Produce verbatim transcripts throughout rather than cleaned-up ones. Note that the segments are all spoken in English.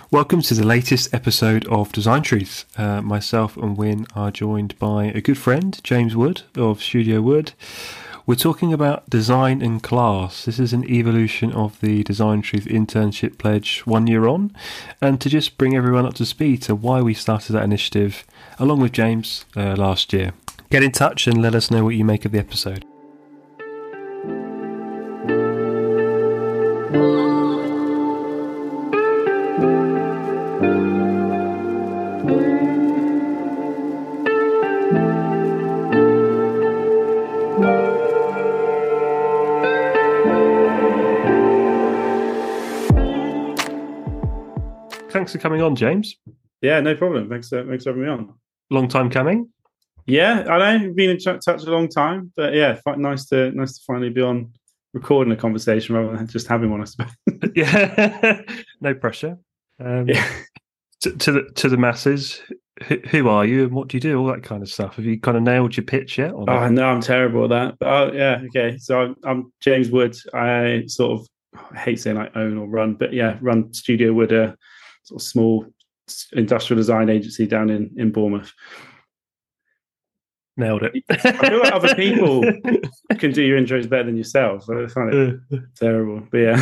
Welcome to the latest episode of Design Truth. Uh, myself and Win are joined by a good friend, James Wood of Studio Wood. We're talking about design and class. This is an evolution of the Design Truth internship pledge one year on, and to just bring everyone up to speed to why we started that initiative, along with James, uh, last year. Get in touch and let us know what you make of the episode. Thanks for coming on, James. Yeah, no problem. Thanks, uh, thanks for having me on. Long time coming. Yeah, I know you've been in touch a long time, but yeah, nice to nice to finally be on recording a conversation rather than just having one, I suppose. Yeah, no pressure. Um, yeah. to, to the to the masses, who, who are you and what do you do? All that kind of stuff. Have you kind of nailed your pitch yet? Or oh no, I'm terrible at that. But oh, yeah, okay. So I'm, I'm James Wood. I sort of I hate saying I own or run, but yeah, run Studio Wood, a sort of small industrial design agency down in in Bournemouth. Nailed it. I feel like other people can do your intros better than yourself. I find it uh, terrible, but yeah.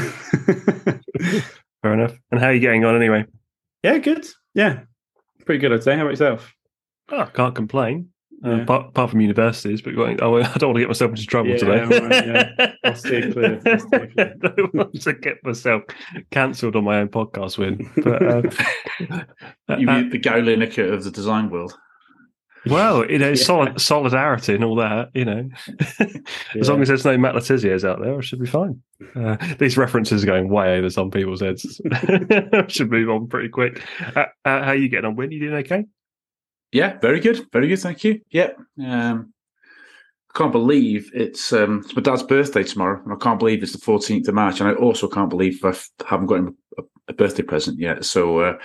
Fair enough. And how are you getting on anyway? Yeah, good. Yeah, pretty good, I'd say. How about yourself? Oh, I can't complain. Uh, yeah. apart, apart from universities, but going, oh, I don't want to get myself into trouble yeah, today. Right, yeah. I'll stay clear. I'll stay clear. I don't want to get myself cancelled on my own podcast, Win. But uh, you mean the Gary Lineker of the design world? Well, you know, yeah. solid, solidarity and all that, you know. As yeah. long as there's no Matt Letizier's out there, I should be fine. Uh, these references are going way over some people's heads. I should move on pretty quick. Uh, uh, how are you getting on, Win? You doing okay? Yeah, very good. Very good, thank you. Yeah. Um, I can't believe it's, um, it's my dad's birthday tomorrow, and I can't believe it's the fourteenth of March, and I also can't believe I haven't got him a, a birthday present yet. So, uh,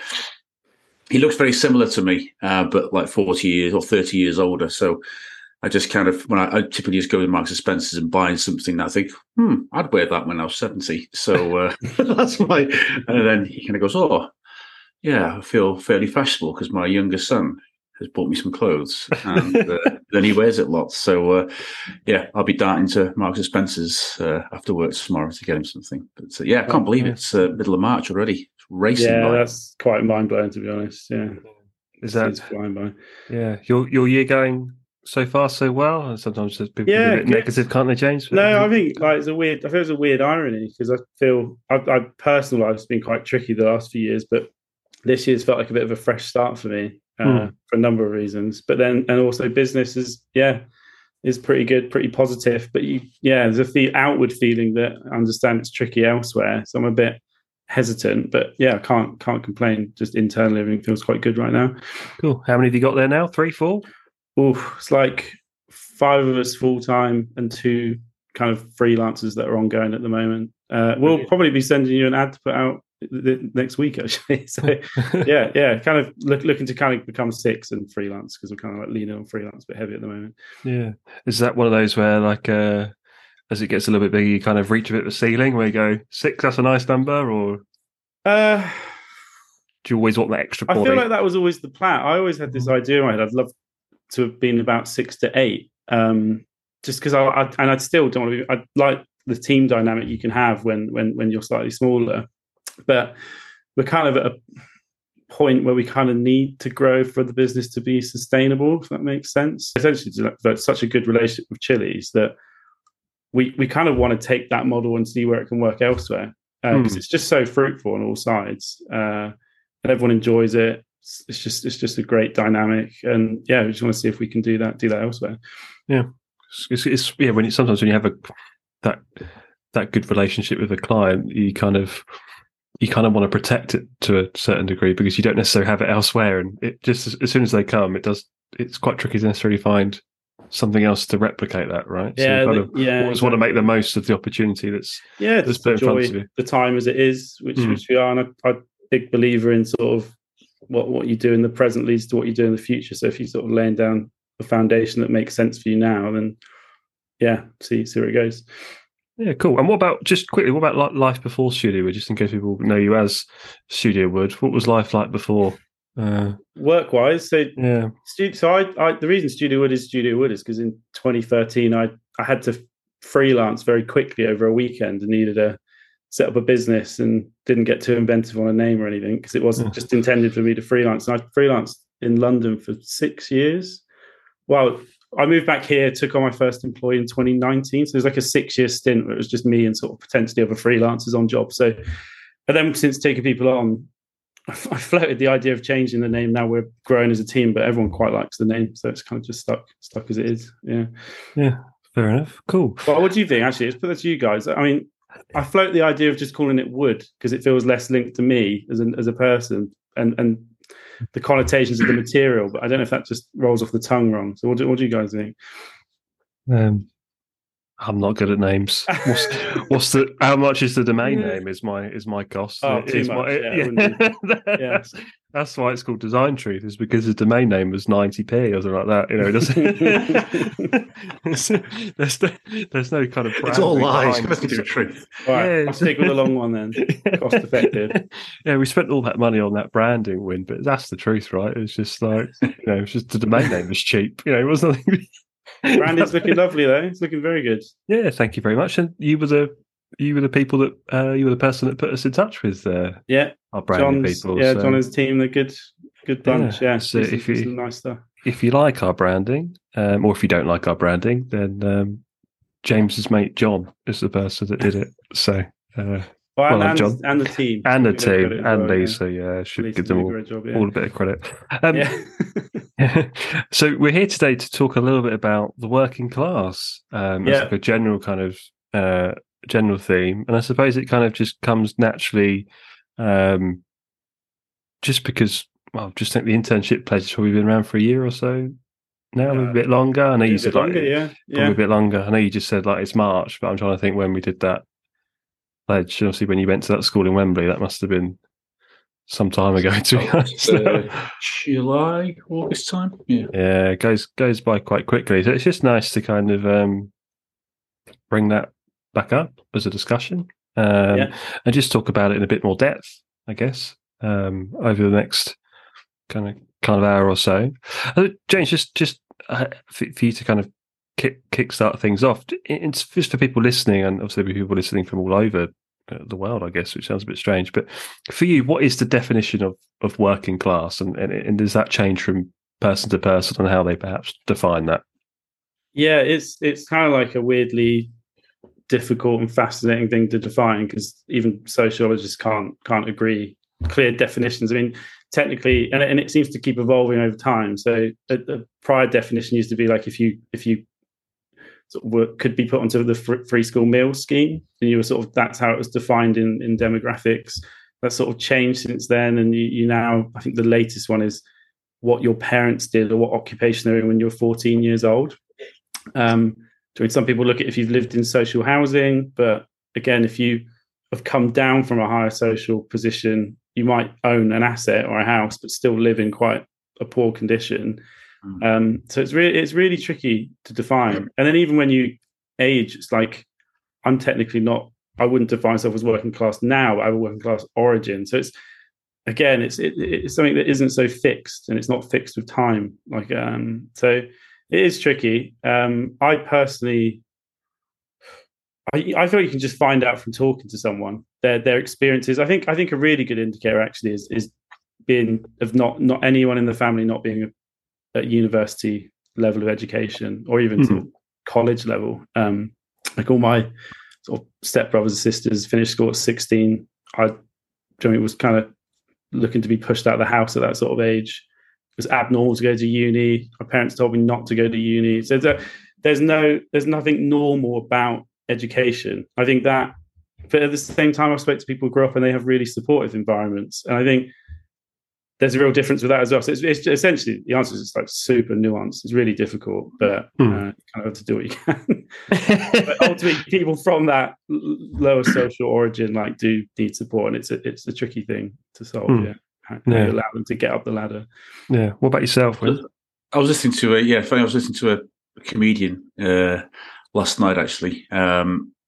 he looks very similar to me, uh, but like forty years or thirty years older. So I just kind of, when I, I typically just go to Marks and Spencer's and buy something that I think, hmm, I'd wear that when I was seventy. So uh, that's why. And then he kind of goes, oh, yeah, I feel fairly fashionable because my younger son has bought me some clothes. And uh, then he wears it lots. So uh, yeah, I'll be darting to Marks and Spencer's uh, after work tomorrow to get him something. But uh, yeah, I can't believe it's uh, middle of March already. Racing yeah, by. That's quite mind blowing, to be honest. Yeah, is that it's flying by? Yeah, your your year going so far so well, and sometimes people yeah, be a bit negative, can't they, James? No, I think like it's a weird. I feel it's a weird irony because I feel I, I personal life's been quite tricky the last few years, but this year's felt like a bit of a fresh start for me uh, mm. for a number of reasons. But then and also business is yeah is pretty good, pretty positive. But you yeah, there's a the outward feeling that I understand it's tricky elsewhere, so I'm a bit hesitant, but yeah, I can't can't complain. Just internally, everything feels quite good right now. Cool. How many have you got there now? Three, four? Oh, it's like five of us full time and two kind of freelancers that are ongoing at the moment. Uh, we'll okay. probably be sending you an ad to put out the, next week, actually. So yeah, yeah, kind of look, looking to kind of become six and freelance because we're kind of like leaning on freelance, a bit heavy at the moment. Yeah, is that one of those where like? Uh... as it gets a little bit bigger, you kind of reach a bit of a ceiling where you go, six, that's a nice number, or uh, do you always want that extra body? I feel like that was always the plan. I always had this idea in my head. I'd love to have been about six to eight, um, just because I, I, and I'd still don't want to be, I like the team dynamic you can have when, when, when you're slightly smaller, but we're kind of at a point where we kind of need to grow for the business to be sustainable, if that makes sense. Essentially, that's such a good relationship with Chili's that we we kind of want to take that model and see where it can work elsewhere because uh, mm. it's just so fruitful on all sides uh, and everyone enjoys it. It's, it's just it's just a great dynamic, and yeah, we just want to see if we can do that do that elsewhere. Yeah, it's, it's yeah. When you, sometimes when you have a that that good relationship with a client, you kind of you kind of want to protect it to a certain degree because you don't necessarily have it elsewhere, and it just as, as soon as they come, it does. It's quite tricky to necessarily find something else to replicate that, right? Yeah, so you kind the, of yeah. always exactly. want to make the most of the opportunity that's yeah, that's put in front of you. The time as it is, which mm. which we are, and I, I'm a big believer in sort of what what you do in the present leads to what you do in the future. So if you sort of laying down a foundation that makes sense for you now, then yeah, see see where it goes. Yeah, cool. And what about, just quickly, what about like life before Studio Wood, just in case people know you as Studio Wood? What was life like before? Uh, Work wise, so yeah. stu- so I, I the reason Studio Wood is Studio Wood is because in twenty thirteen I I had to freelance very quickly over a weekend and needed to set up a business and didn't get too inventive on a name or anything because it wasn't Yeah. just intended for me to freelance. And I freelanced in London for six years. Well, I moved back here, took on my first employee in twenty nineteen. So it was like a six year stint where it was just me and sort of potentially other freelancers on jobs. So, but then since taking people on, I floated the idea of changing the name. Now we're growing as a team, but everyone quite likes the name, so it's kind of just stuck, stuck as it is. Yeah, yeah, fair enough. Cool. Well, what do you think? Actually, let's put that to you guys. I mean, I float the idea of just calling it Wood because it feels less linked to me as an as a person and and the connotations of the material. But I don't know if that just rolls off the tongue wrong. So what do, what do you guys think? Um, I'm not good at names. What's, what's the? How much is the domain name? Is my is my cost? Oh, It too is much. My, Yeah, yeah. yeah. that's, that's why it's called Design Truth. Is because the domain name was ninety p or something like that. You know, it doesn't. there's, no, there's no kind of. It's all lies. behind- It must be the truth. All right, Yeah, I'll stick with the long one then. Cost effective. Yeah, we spent all that money on that branding win, but that's the truth, right? It's just like, you know, it's just the domain name was cheap. You know, it was nothing. Branding's looking lovely though. It's looking very good. Yeah, thank you very much. And you were the you were the people that uh, you were the person that put us in touch with uh, Yeah, our branding John's, people. yeah, so, John and his team, they're good, good bunch. Yeah, Yeah, so this if is you- some nice stuff. if you like our branding, um, or if you don't like our branding, then um, James's mate John is the person that did it. So uh, Well, Well, and, John. and the team, and the Give them team credit as and well, yeah. Lisa, yeah, should Lisa give did them a all, great job, yeah. all a bit of credit. Um, yeah. So we're here today to talk a little bit about the working class um, as Yeah. like a general kind of uh, general theme, and I suppose it kind of just comes naturally, um, just because well, I just think the internship pledge has probably been around for a year or so now, maybe a Uh, bit longer. I know a you bit said longer, like yeah, probably yeah. a bit longer. I know you just said like it's March, but I'm trying to think when we did that pledge. Obviously, when you went to that school in Wembley, that must have been some time ago. To be honest. Uh, July, August time. Yeah. Yeah, it goes goes by quite quickly. So it's just nice to kind of um, bring that back up as a discussion um, Yeah. and just talk about it in a bit more depth, I guess, um, over the next kind of kind of hour or so. Uh, James, just just uh, for, for you to kind of kick kickstart things off, it's just for people listening, and obviously there'll be people listening from all over the world, I guess, which sounds a bit strange. But for you, what is the definition of, of working class, and, and and does that change from person to person and how they perhaps define that? Yeah, it's it's kind of like a weirdly difficult and fascinating thing to define because even sociologists can't can't agree clear definitions. I mean, technically, and, and it seems to keep evolving over time. So the, the prior definition used to be like if you if you sort of were, could be put onto the fr- free school meal scheme, and you were sort of that's how it was defined in in demographics. That's sort of changed since then, and you, you now I think the latest one is what your parents did or what occupation they're in when you're fourteen years old. Um, I mean, some people look at if you've lived in social housing, but again, if you have come down from a higher social position, you might own an asset or a house, but still live in quite a poor condition. Mm. Um, so it's really it's really tricky to define. And then even when you age, it's like I'm technically not. I wouldn't define myself as working class now. But I have a working class origin. So it's again, it's it, it's something that isn't so fixed, and it's not fixed with time. Like um, so. It is tricky. Um, I personally, I, I feel you can just find out from talking to someone their their experiences. I think I think a really good indicator actually is is being of not not anyone in the family not being at university level of education or even Mm-hmm. sort of college level. Um, like all my sort of stepbrothers and sisters finished school at sixteen. I, I mean, was kind of looking to be pushed out of the house at that sort of age. It was abnormal to go to uni. My parents told me not to go to uni. So there, there's no, there's nothing normal about education. I think that, but at the same time, I've spoken to people who grow up and they have really supportive environments, and I think there's a real difference with that as well. So it's, it's essentially the answer is just like super nuanced. It's really difficult, but Hmm. uh, you kind of have to do what you can. But ultimately, people from that l- lower social origin like do need support, and it's a it's a tricky thing to solve. Hmm. Yeah, how how Yeah. you allow them to get up the ladder. Yeah. What about yourself, Will? I was listening to a yeah, funny. I was listening to a comedian uh, last night actually, um,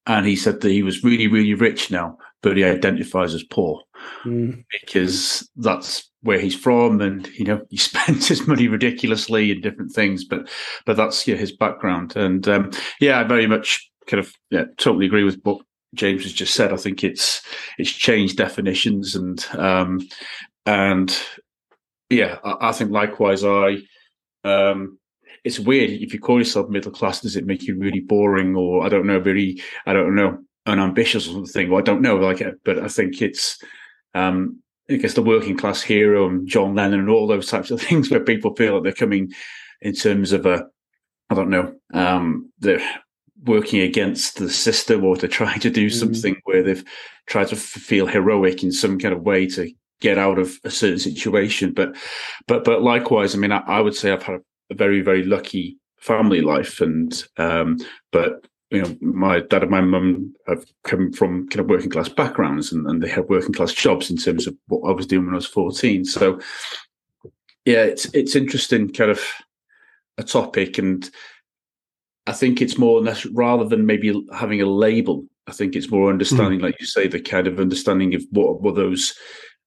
and he said that he was really, really rich now, but he identifies as poor mm. because that's where he's from, and you know he spends his money ridiculously in different things. But but that's yeah, his background, and um, yeah, I very much kind of yeah, totally agree with what James has just said. I think it's it's changed definitions, and um, and yeah, I, I think likewise. I um, it's weird if you call yourself middle class. Does it make you really boring, or I don't know, very I don't know, unambitious or something? Well, I don't know, like, but I think it's. Um, I guess the working class hero and John Lennon and all those types of things where people feel like they're coming in terms of a, I don't know, um, they're working against the system, or they're trying to do mm. something where they've tried to f- feel heroic in some kind of way to get out of a certain situation. But, but, but likewise, I mean, I, I would say I've had a very, very lucky family life, and um, but. You know, my dad and my mum have come from kind of working class backgrounds, and, and they had working class jobs in terms of what I was doing when I was fourteen. So, yeah, it's it's interesting, kind of a topic, and I think it's more rather than maybe having a label. I think it's more understanding, mm. like you say, the kind of understanding of what were those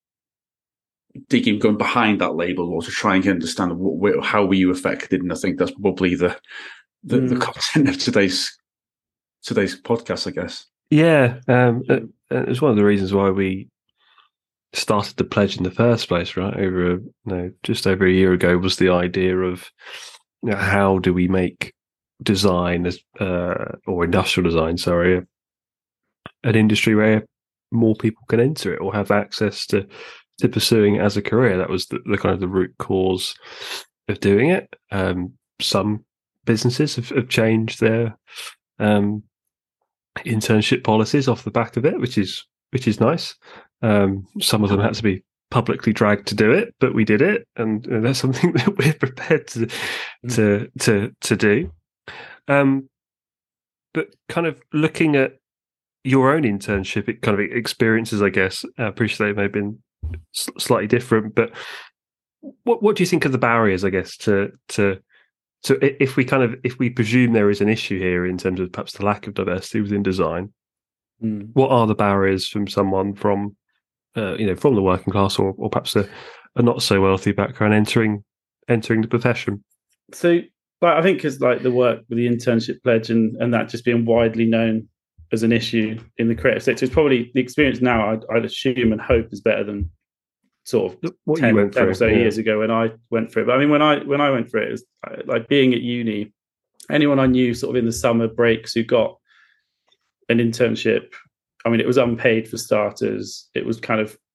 digging, going behind that label, or to try and understand what, how were you affected. And I think that's probably the the, mm. the content of today's. today's podcast, I guess. Yeah, um, it, it's one of the reasons why we started the pledge in the first place, right? Over a, you know, just over a year ago was the idea of, you know, how do we make design as uh, or industrial design, sorry, an industry where more people can enter it or have access to to pursuing it as a career. That was the, the kind of the root cause of doing it. Um, some businesses have, have changed their um, internship policies off the back of it, which is which is nice. Um, some of them had to be publicly dragged to do it, but we did it, and, and that's something that we're prepared to mm. to to to do. Um, but kind of looking at your own internship, it kind of experiences, I guess. I appreciate they may have been slightly different, but what what do you think are the barriers, I guess, to to So if we kind of if we presume there is an issue here in terms of perhaps the lack of diversity within design, mm. what are the barriers from someone from uh, you know from the working class or, or perhaps a, a not so wealthy background entering entering the profession? So, but I think because like the work with the internship pledge and, and that just being widely known as an issue in the creative sector, it's probably the experience now. I'd, I'd assume and hope is better than sort of what ten, you went ten or so yeah. years ago when I went for it. But I mean, when I when I went for it, it was like being at uni. Anyone I knew sort of in the summer breaks who got an internship, I mean, it was unpaid for starters. It was kind of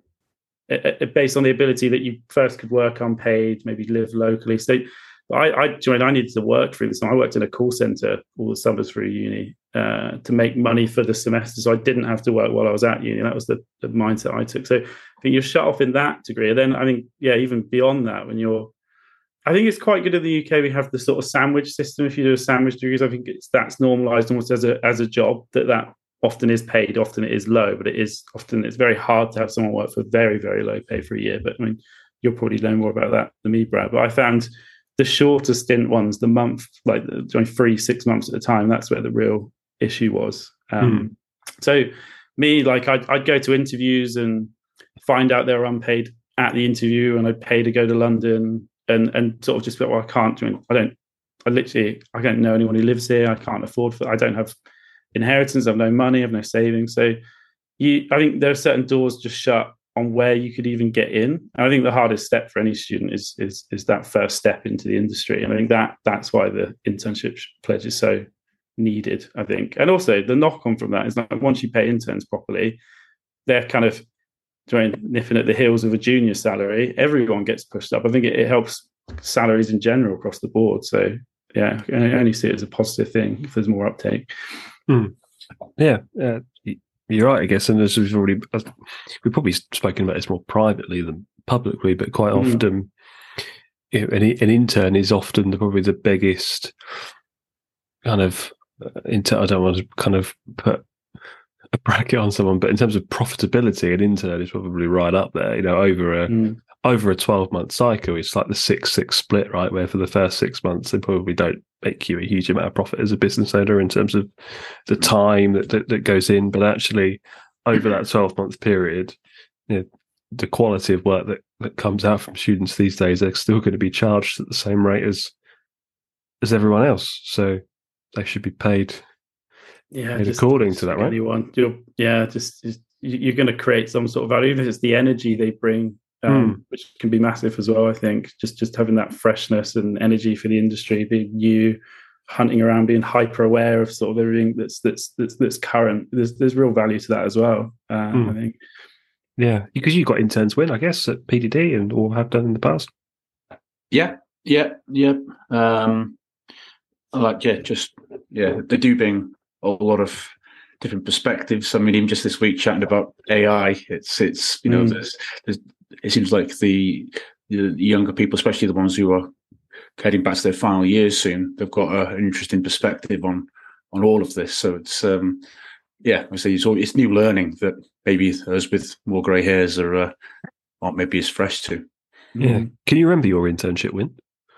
it, it, based on the ability that you first could work unpaid, maybe live locally. So I, I joined. I needed to work through this. I worked in a call center all the summers through uni uh, to make money for the semester, so I didn't have to work while I was at uni. That was the, the mindset I took. So I think you're shut off in that degree. And then I think, yeah, even beyond that, when you're, I think it's quite good in the U K. We have the sort of sandwich system. If you do a sandwich degrees, I think it's that's normalised almost as a as a job. That that often is paid. Often it is low, but it is often it's very hard to have someone work for very very low pay for a year. But I mean, you'll probably know more about that than me, Brad. But I found the shorter stint ones, the month, like the three, six months at a time, that's where the real issue was. Um, mm. So me, like I'd, I'd go to interviews and find out they were unpaid at the interview, and I'd pay to go to London and and sort of just be like, well, I can't, I, mean, I don't, I literally, I don't know anyone who lives here. I can't afford for, I don't have inheritance. I have no money. I have no savings. So you, I think there are certain doors just shut on where you could even get in. And I think the hardest step for any student is is is that first step into the industry. And I think that that's why the internship pledge is so needed, I think. And also the knock on from that is that once you pay interns properly, they're kind of trying nipping at the heels of a junior salary. Everyone gets pushed up. I think it, it helps salaries in general across the board. So yeah, I only see it as a positive thing if there's more uptake. Mm. Yeah, uh, you're right, I guess. And as we've already, we've probably spoken about this more privately than publicly, but quite mm. often, you know, an, an intern is often the, probably the biggest kind of. Inter- I don't want to kind of put a bracket on someone, but in terms of profitability, an intern is probably right up there. You know, over a, mm. over a twelve month cycle, it's like the six six split, right? Where for the first six months, they probably don't make you a huge amount of profit as a business owner in terms of the time that that, that goes in, but actually over that twelve month period, you know, the quality of work that, that comes out from students these days, they're still going to be charged at the same rate as as everyone else. So they should be paid, yeah, paid just, according just to that, right? Anyone, you're, yeah, just, just you're going to create some sort of value, even if it's the energy they bring, um, mm. which can be massive as well. I think just just having that freshness and energy for the industry, being you hunting around, being hyper aware of sort of everything that's that's that's, that's current. There's there's real value to that as well. Uh, mm. I think. Yeah, because you got interns win, I guess, at P D D and or have done in the past. Yeah, yeah, yeah. Um, like yeah, just yeah, they do bring a lot of different perspectives. I mean, even just this week chatting about A I, it's it's you know, mm. there's, there's it seems like the the younger people, especially the ones who are heading back to their final years soon, they've got a, an interesting perspective on on all of this. So it's um, yeah, I say it's all, it's new learning that maybe us with more grey hairs are uh, aren't maybe as fresh to. Yeah, mm. Can you remember your internship, Win?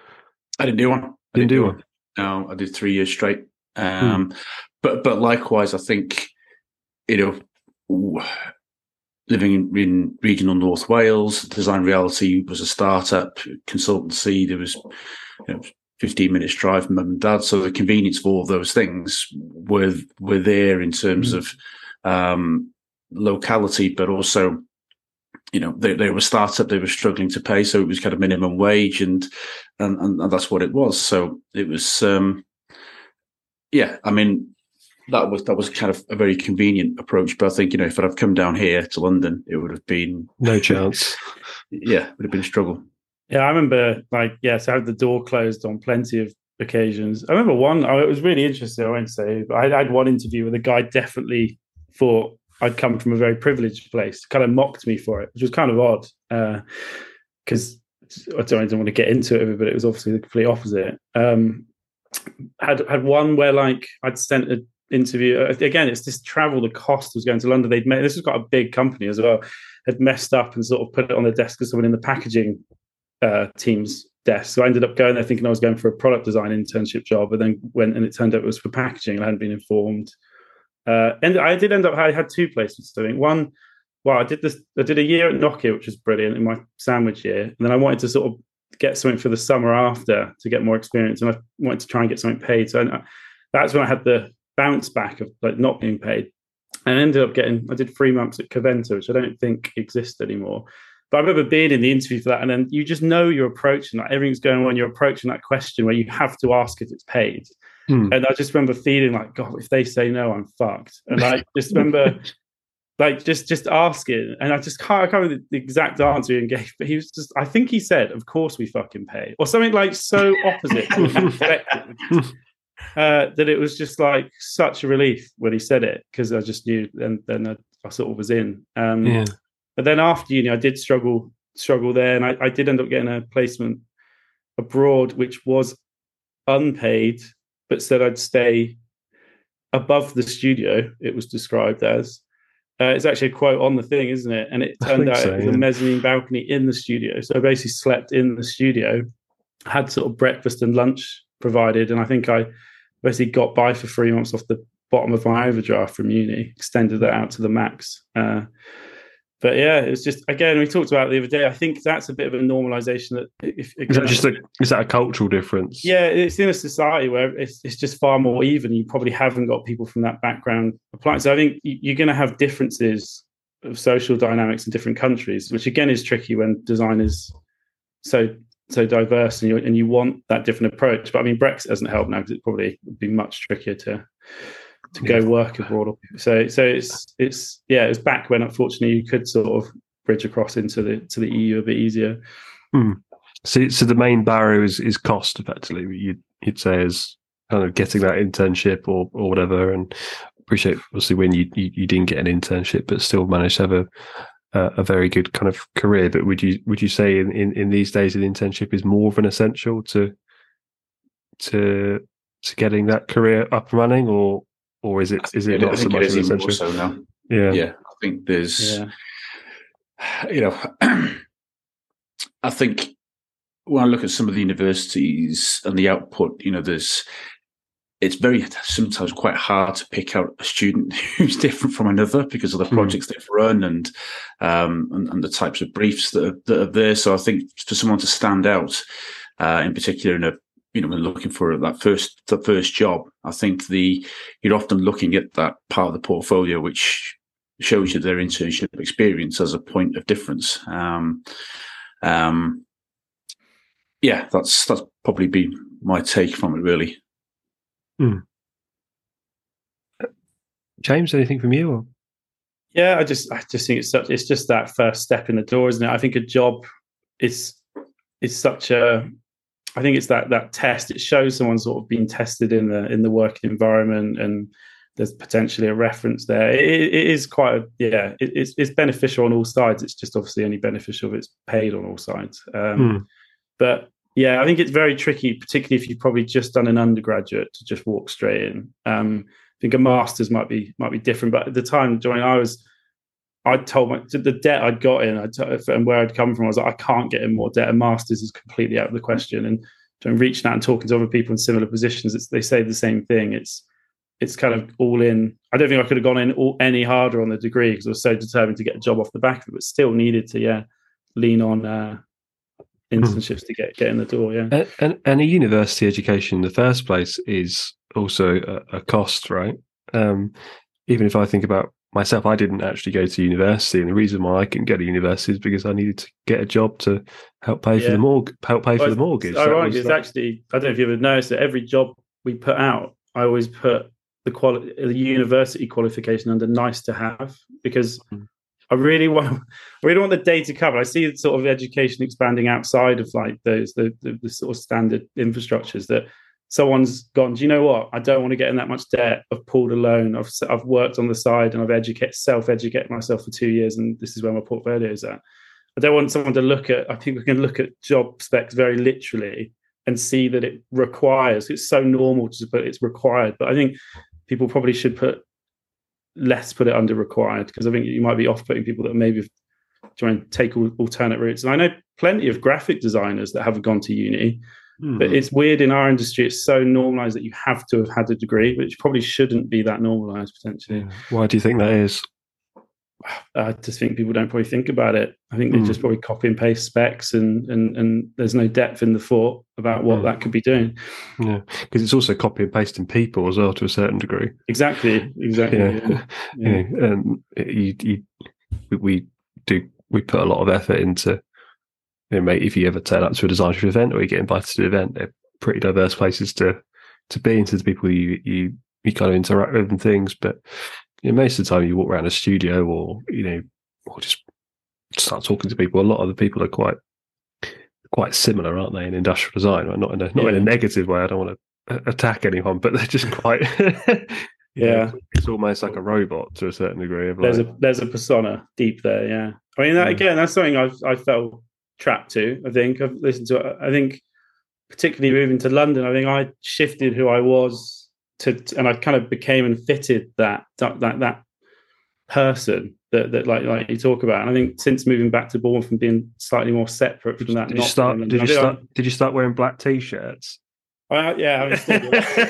I didn't do one. I didn't, didn't do do one. one. No, I did three years straight. Um, mm. But but likewise, I think you know, living in, in regional North Wales, Design Reality was a startup consultancy. There was you know, fifteen minutes drive from mum and dad, so the convenience of all those things were were there in terms mm. of um, locality, but also. You know, they, they were a startup, they were struggling to pay, so it was kind of minimum wage, and and, and that's what it was. So it was, um, yeah, I mean, that was that was kind of a very convenient approach. But I think, you know, if I'd have come down here to London, it would have been... No chance. Yeah, it would have been a struggle. Yeah, I remember, like, yes, I had the door closed on plenty of occasions. I remember one, I, it was really interesting, I won't say, but I, I had one interview where the guy definitely thought I'd come from a very privileged place, kind of mocked me for it, which was kind of odd because uh, I don't, I don't want to get into it, but it was obviously the complete opposite. Um, had had one where like I'd sent an interview again. It's this travel. The cost was going to London. They'd made this was quite a big company as well. Had messed up and sort of put it on the desk of someone in the packaging uh, team's desk. So I ended up going there thinking I was going for a product design internship job, but then went and it turned out it was for packaging. And I hadn't been informed. Uh, and I did end up, I had two placements. I think one, well, I did this, I did a year at Nokia, which was brilliant in my sandwich year. And then I wanted to sort of get something for the summer after to get more experience. And I wanted to try and get something paid. So I, that's when I had the bounce back of like not being paid. And I ended up getting, I did three months at Coventa, which I don't think exists anymore. But I remember being in the interview for that. And then you just know you're approaching that. Everything's going on. You're approaching that question where you have to ask if it's paid. Hmm. And I just remember feeling like, God, if they say no, I'm fucked. And I just remember, like, just just asking, and I just can't, I can't remember the exact answer he gave, but he was just, I think he said, "Of course we fucking pay," or something like so opposite to what you expected, uh, that it was just like such a relief when he said it because I just knew, and then I, I sort of was in. Um, yeah. But then after uni, I did struggle struggle there, and I, I did end up getting a placement abroad, which was unpaid. But said I'd stay above the studio, it was described as. Uh, it's actually a quote on the thing, isn't it? And it turned out so, it was yeah. a mezzanine balcony in the studio. So I basically slept in the studio, had sort of breakfast and lunch provided. And I think I basically got by for three months off the bottom of my overdraft from uni, extended that out to the max. Uh, But yeah, it was just, again, we talked about it the other day. I think that's a bit of a normalization. That if, again, is that just a is that a cultural difference? Yeah, it's in a society where it's it's just far more even. You probably haven't got people from that background applying. So I think you're going to have differences of social dynamics in different countries, which again is tricky when design is so so diverse and you and you want that different approach. But I mean, Brexit doesn't help now because it probably would be much trickier to. to go work abroad. So so it's it's yeah, it was back when unfortunately you could sort of bridge across into the to the E U a bit easier. Hmm. So so the main barrier is, is cost effectively, you'd you'd say is kind of getting that internship or or whatever. And appreciate obviously when you, you, you didn't get an internship but still managed to have a a, a very good kind of career. But would you would you say in, in, in these days an internship is more of an essential to to to getting that career up and running, or Or is it is it not so much an essential? So now. Yeah, yeah. I think there's, yeah. you know, I think when I look at some of the universities and the output, you know, there's it's very sometimes quite hard to pick out a student who's different from another because of the projects mm. they've run and, um, and and the types of briefs that are, that are there. So I think for someone to stand out, uh, in particular, in a you know, when looking for that first the first job, I think the you're often looking at that part of the portfolio which shows you their internship experience as a point of difference. Um, um, yeah, that's that's probably be my take from it, really. Hmm. James, anything from you? Or? Yeah, I just I just think it's such it's just that first step in the door, isn't it? I think a job is is such a I think it's that that test. It shows someone sort of being tested in the in the working environment, and there's potentially a reference there. It, it is quite a, yeah. It, it's it's beneficial on all sides. It's just obviously only beneficial if it's paid on all sides. Um, hmm. But yeah, I think it's very tricky, particularly if you've probably just done an undergraduate to just walk straight in. Um, I think a master's might be might be different, but at the time, Johnny, I was, I told my the debt I'd got in, I t- and where I'd come from, I was like, I can't get in more debt. A master's is completely out of the question. And John, reaching out and talking to other people in similar positions, it's, they say the same thing. It's it's kind of all in. I don't think I could have gone in all, any harder on the degree because I was so determined to get a job off the back of it, but still needed to yeah lean on. Uh, internships hmm. to get get in the door, yeah. And, and, and a university education in the first place is also a, a cost, right? Um, even if I think about myself, I didn't actually go to university, and the reason why I couldn't go to university is because I needed to get a job to help pay yeah. for the mortgage. Help pay well, for the mortgage. Ironic, it's like... actually I don't know if you've ever noticed that every job we put out, I always put the quali- the university qualification under nice to have because. Hmm. I really want, I really want the day to cover. I see sort of education expanding outside of like those the, the, the sort of standard infrastructures that someone's gone. Do you know what? I don't want to get in that much debt. I've pulled a loan. I've I've worked on the side and I've educated self-educated myself for two years, and this is where my portfolio is at. I don't want someone to look at. I think we can look at job specs very literally and see that it requires. It's so normal to put it's required, but I think people probably should put. Less put it under required because I think you might be off-putting people that maybe try and take alternate routes. And I know plenty of graphic designers that haven't gone to uni, mm. but it's weird in our industry. It's so normalized that you have to have had a degree, which probably shouldn't be that normalized potentially. Yeah. Why do you think that is? I just think people don't probably think about it. I think they mm. just probably copy and paste specs and, and, and there's no depth in the thought about what mm. that could be doing. Yeah, because it's also copy and pasting people as well to a certain degree. Exactly, exactly. Yeah. Yeah. Yeah. Yeah. And you, you, we do we put a lot of effort into. You know, mate, if you ever turn up to a design truth event or you get invited to an event, they're pretty diverse places to to be into the people you you you kind of interact with and things, but. You know, most of the time you walk around a studio or, you know, or just start talking to people. A lot of the people are quite quite similar, aren't they, in industrial design? Right? Not in a not yeah. in a negative way. I don't want to attack anyone, but they're just quite yeah. Know, it's almost like a robot to a certain degree. Of there's like, a there's a persona deep there, yeah. I mean, that, yeah. again, that's something I've I felt trapped to. I think I've listened to it. I think particularly moving to London, I think I shifted who I was. To, and I kind of became and fitted that that that person that, that like like you talk about. And I think since moving back to Bournemouth and being slightly more separate from that, did you start? Did you start? I, did you start wearing black t-shirts? I, yeah, I mean, still,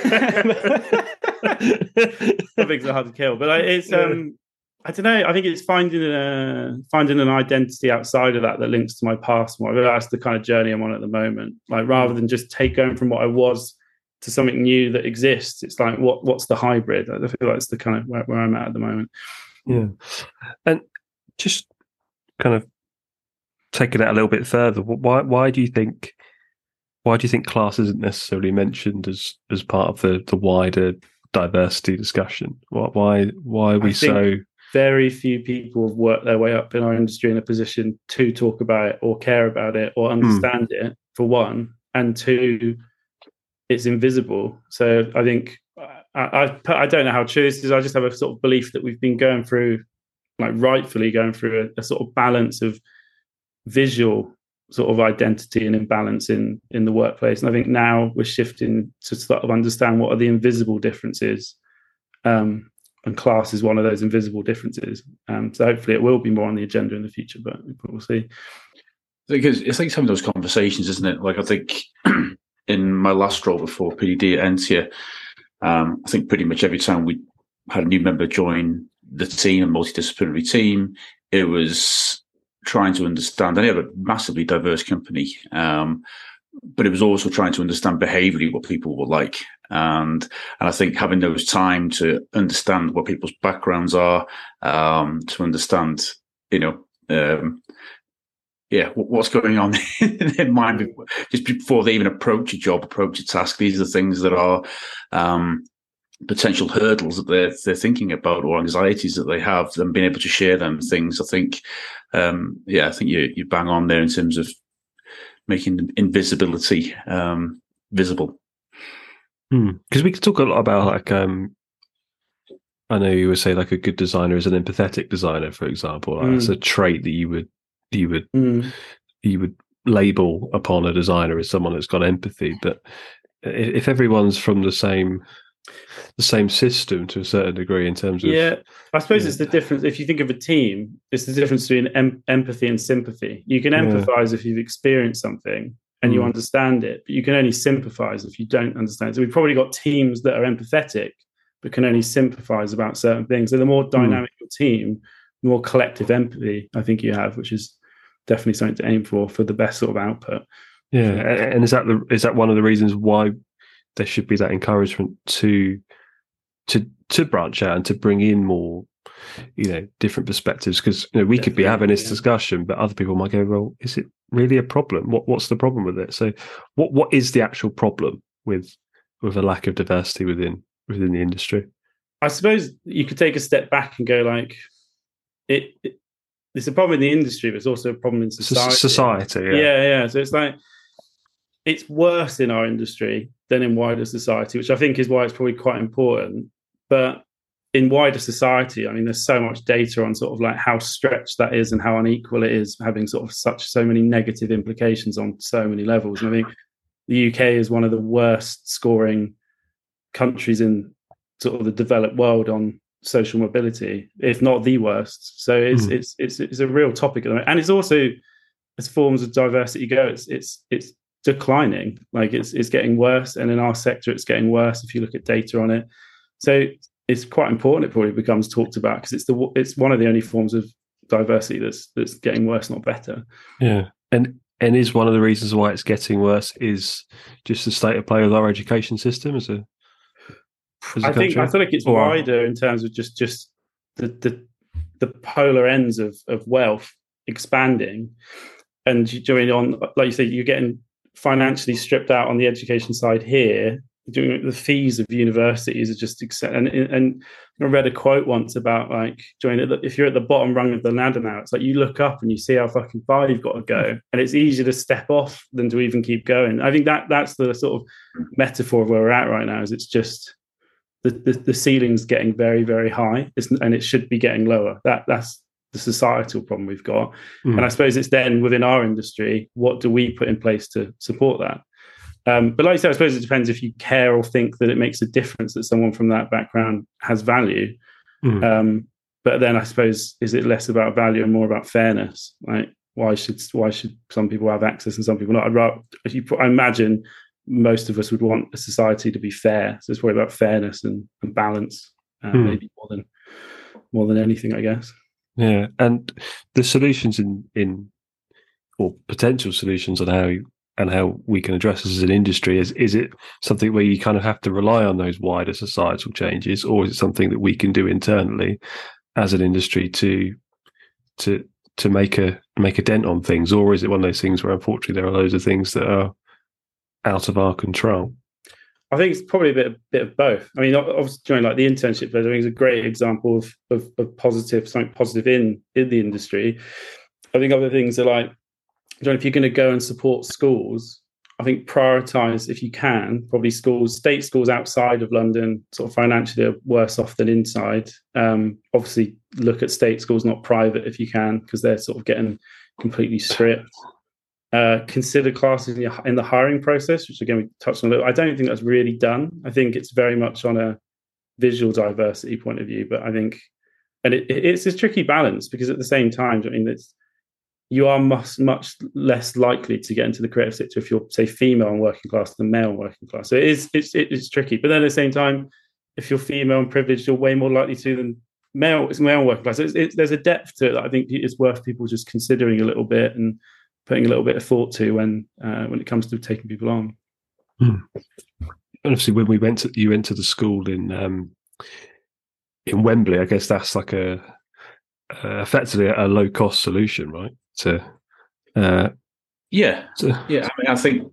something's hard to kill, but I, it's um, I don't know. I think it's finding a finding an identity outside of that that links to my past more. That's the kind of journey I'm on at the moment. Like rather than just take going from what I was. To something new that exists, it's like what what's the hybrid? I feel like it's the kind of where, where I'm at at the moment. Yeah, and just kind of taking it a little bit further. Why why do you think why do you think class isn't necessarily mentioned as as part of the the wider diversity discussion? Why why are we so? Very few people have worked their way up in our industry in a position to talk about it or care about it or understand mm. it. For one, and two. It's invisible. So I think I, I I don't know how true this is. I just have a sort of belief that we've been going through, like rightfully going through a, a sort of balance of visual sort of identity and imbalance in in the workplace. And I think now we're shifting to sort of understand what are the invisible differences. Um, and class is one of those invisible differences. Um, so hopefully it will be more on the agenda in the future, but we'll see. Because it's like having those conversations, isn't it? Like I think in my last role before P D D at Entia, um, I think pretty much every time we had a new member join the team, a multidisciplinary team, it was trying to understand. And they have a massively diverse company, um, but it was also trying to understand behaviourally what people were like. And and I think having those time to understand what people's backgrounds are, um, to understand, you know, um, yeah, what's going on in their mind just before they even approach a job, approach a task. These are the things that are um, potential hurdles that they're they're thinking about, or anxieties that they have, and being able to share them things. I think, um, yeah, I think you you bang on there in terms of making invisibility um, visible. Because hmm. we could talk a lot about like um, I know you would say like a good designer is an empathetic designer, for example. Like, mm. That's a trait that you would you would mm. you would label upon a designer as someone that's got empathy. But if everyone's from the same the same system to a certain degree in terms of yeah, I suppose yeah. it's the difference. If you think of a team, it's the difference between em- empathy and sympathy. You can empathize yeah. if you've experienced something and mm. you understand it, but you can only sympathize if you don't understand. So we've probably got teams that are empathetic but can only sympathize about certain things. So the more dynamic mm. your team, the more collective empathy I think you have, which is definitely something to aim for for the best sort of output. Yeah, and is that the is that one of the reasons why there should be that encouragement to to to branch out and to bring in more, you know, different perspectives? Because you know we definitely, could be having this yeah. discussion, but other people might go, "Well, is it really a problem? What what's the problem with it?" So, what what is the actual problem with with a lack of diversity within within the industry? I suppose you could take a step back and go like, it, it it's a problem in the industry, but it's also a problem in society. Society, yeah. Yeah, yeah. So it's like, it's worse in our industry than in wider society, which I think is why it's probably quite important. But in wider society, I mean, there's so much data on sort of like how stretched that is and how unequal it is, having sort of such so many negative implications on so many levels. And I think the U K is one of the worst scoring countries in sort of the developed world on social mobility, if not the worst. So it's mm. it's it's it's a real topic at the moment. And it's also, as forms of diversity go, it's it's it's declining. Like it's it's getting worse, and in our sector it's getting worse if you look at data on it. So it's quite important it probably becomes talked about, because it's the it's one of the only forms of diversity that's that's getting worse, not better. Yeah. And and is one of the reasons why it's getting worse is just the state of play of our education system as a I think I feel like it's or, wider in terms of just just the the, the polar ends of, of wealth expanding, and doing on, like you say, you're getting financially stripped out on the education side here. Doing the fees of universities are just and and I read a quote once about like joining if you're at the bottom rung of the ladder now, it's like you look up and you see how fucking far you've got to go, and it's easier to step off than to even keep going. I think that that's the sort of metaphor of where we're at right now. Is it's just The, the, the ceiling's getting very, very high, it's, and it should be getting lower. That That's the societal problem we've got. Mm. And I suppose it's then within our industry, what do we put in place to support that? Um, but like I said, I suppose it depends if you care or think that it makes a difference that someone from that background has value. Mm. Um, but then I suppose, is it less about value and more about fairness? Like why should why should some people have access and some people not? I'd rather, if you, I imagine most of us would want a society to be fair. So it's probably about fairness and, and balance, uh, hmm. maybe more than more than anything, I guess. Yeah, and the solutions in in or potential solutions on how you, and how we can address this as an industry is is it something where you kind of have to rely on those wider societal changes, or is it something that we can do internally as an industry to to to make a make a dent on things, or is it one of those things where unfortunately there are loads of things that are out of our control? I think it's probably a bit, a bit of both. I mean, obviously, during like the internship, I think is a great example of, of, of positive, something positive in, in the industry. I think other things are like, John, if you're going to go and support schools, I think prioritise, if you can, probably schools, state schools outside of London, sort of financially are worse off than inside. Um, obviously, look at state schools, not private, if you can, because they're sort of getting completely stripped. Uh, consider classes in, your, in the hiring process, which again we touched on a little. I don't think that's really done. I think it's very much on a visual diversity point of view, but I think, and it, it's a tricky balance, because at the same time, I mean, it's you are much much less likely to get into the creative sector if you're, say, female and working class than male and working class. So it is it's it's tricky. But then at the same time, if you're female and privileged, you're way more likely to than male male and working class. So it's, it's, there's a depth to it that I think is worth people just considering a little bit and putting a little bit of thought to when uh, when it comes to taking people on. Hmm. Obviously, when we went to you went to the school in um, in Wembley, I guess that's like a uh, effectively a low cost solution, right? To uh, yeah, to, yeah. I mean, I think